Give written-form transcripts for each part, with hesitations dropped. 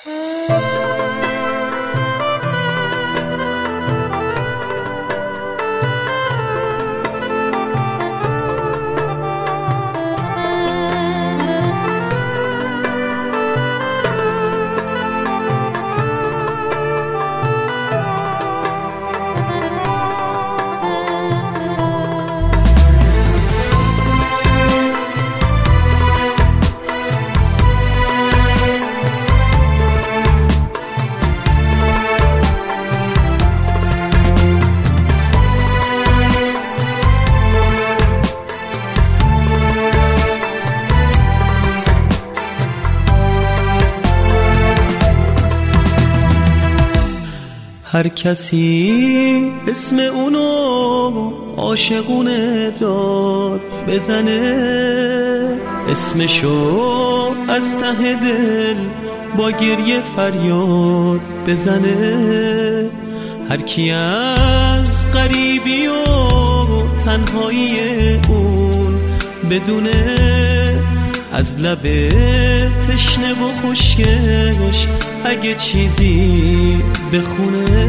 هر کسی اسم اونو عاشقونه داد بزنه، اسمشو از ته دل با گریه فریاد بزنه. هر کی از غریبی و تنهایی اون بدونه، از لب تشنه و خشکش اگه چیزی بخونه،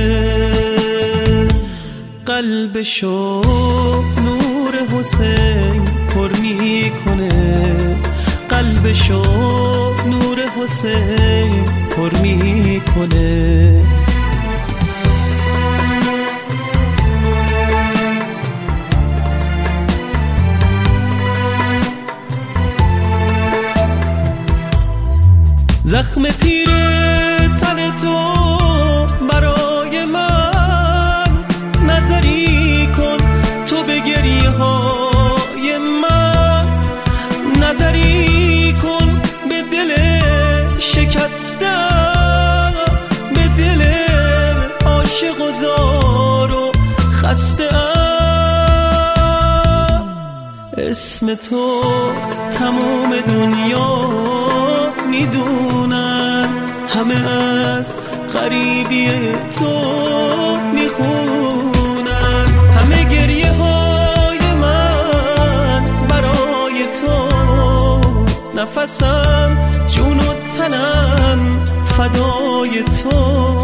قلبشو نور حسین پر میکنه، قلبشو نور حسین پر میکنه. زخم تیر تن تو برای من نظری کن، تو به گریه های من نظری کن، به دل شکستم، به دل عاشق و زار و خسته ام. اسم تو تمام دنیا میدونن، همه از غریبی تو میخونن، همه گریه های من برای تو، نفسم جون و تنم فدای تو.